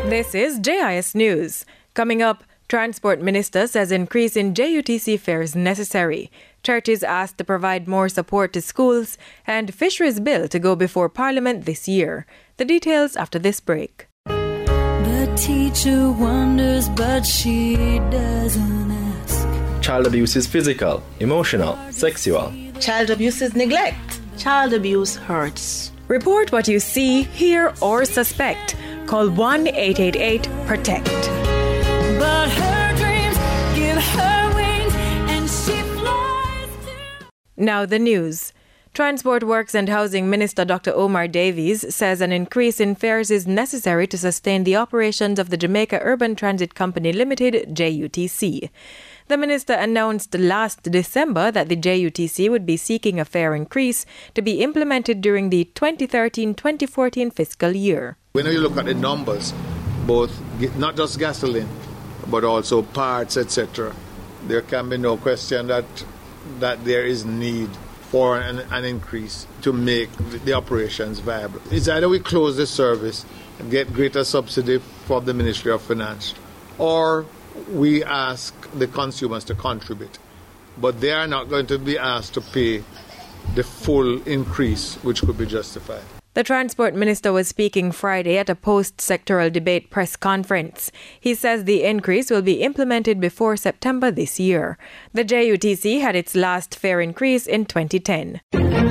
This is JIS News. Coming up, Transport Minister says increase in JUTC fares necessary. Churches asked to provide more support to schools, and Fisheries Bill to go before Parliament this year. The details after this break. The teacher wonders, but she doesn't ask. Child abuse is physical, emotional, sexual. Child abuse is neglect. Child abuse hurts. Report what you see, hear, or suspect. Call 1-888-PROTECT. But her dreams give her wings and she flies to... Now the news. Transport Works and Housing Minister Dr. Omar Davies says an increase in fares is necessary to sustain the operations of the Jamaica Urban Transit Company Limited, JUTC. The minister announced last December that the JUTC would be seeking a fare increase to be implemented during the 2013-2014 fiscal year. When you look at the numbers, both not just gasoline, but also parts, etc., there can be no question that there is need for an increase to make the operations viable. It's either we close the service and get greater subsidy from the Ministry of Finance, or we ask the consumers to contribute. But they are not going to be asked to pay the full increase, which could be justified. The Transport Minister was speaking Friday at a post-sectoral debate press conference. He says the increase will be implemented before September this year. The JUTC had its last fare increase in 2010.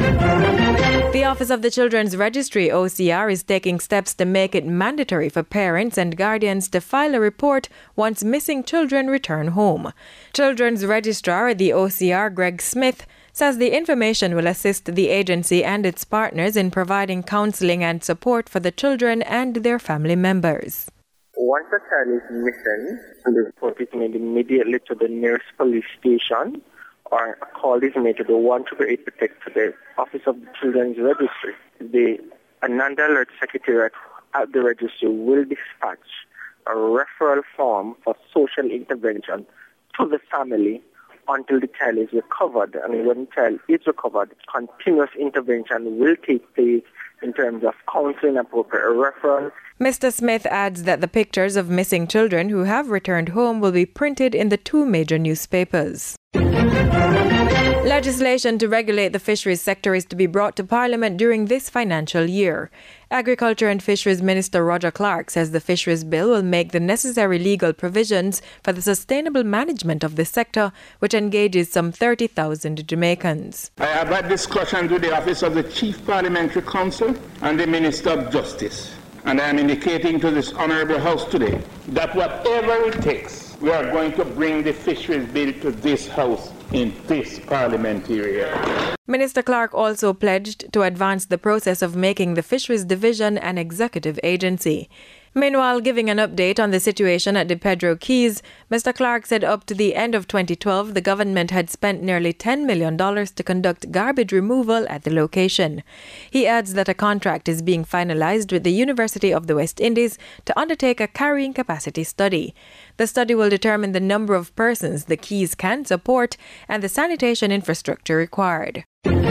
The Office of the Children's Registry, OCR, is taking steps to make it mandatory for parents and guardians to file a report once missing children return home. Children's Registrar at the OCR, Greg Smith, says the information will assist the agency and its partners in providing counseling and support for the children and their family members. Once a child is missing, the report is made immediately to the nearest police station, or a call is made to the 188 Protect to the Office of the Children's Registry. The Ananda Alert Secretariat at the registry will dispatch a referral form for social intervention to the family until the child is recovered. And when the child is recovered, continuous intervention will take place in terms of counseling, appropriate referral. Mr. Smith adds that the pictures of missing children who have returned home will be printed in the two major newspapers. Legislation to regulate the fisheries sector is to be brought to Parliament during this financial year. Agriculture and Fisheries Minister Roger Clark says the Fisheries Bill will make the necessary legal provisions for the sustainable management of the sector, which engages some 30,000 Jamaicans. I have had discussions with the Office of the Chief Parliamentary Counsel and the Minister of Justice, and I am indicating to this Honourable House today that whatever it takes, we are going to bring the Fisheries Bill to this House in this parliamentary year. Minister Clark also pledged to advance the process of making the Fisheries Division an executive agency. Meanwhile, giving an update on the situation at the Pedro Keys, Mr. Clark said up to the end of 2012, the government had spent nearly $10 million to conduct garbage removal at the location. He adds that a contract is being finalized with the University of the West Indies to undertake a carrying capacity study. The study will determine the number of persons the Keys can support and the sanitation infrastructure required.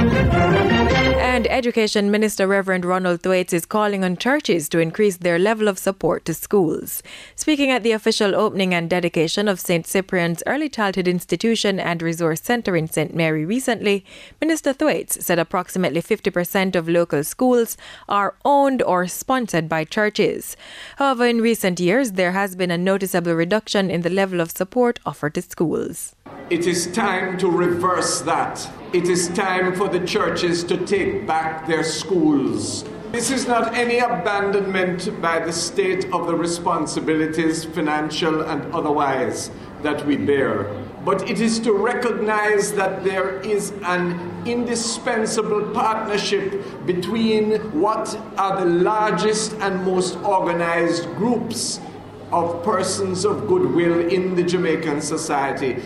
And Education Minister Reverend Ronald Thwaites is calling on churches to increase their level of support to schools. Speaking at the official opening and dedication of St. Cyprian's Early Childhood Institution and Resource Centre in St. Mary recently, Minister Thwaites said approximately 50% of local schools are owned or sponsored by churches. However, in recent years, there has been a noticeable reduction in the level of support offered to schools. It is time to reverse that. It is time for the churches to take back their schools. This is not any abandonment by the state of the responsibilities, financial and otherwise, that we bear. But it is to recognize that there is an indispensable partnership between what are the largest and most organized groups of persons of goodwill in the Jamaican society.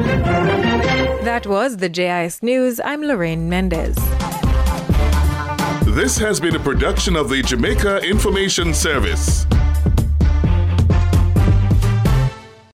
That was the JIS News. I'm Lorraine Mendez. This has been a production of the Jamaica Information Service.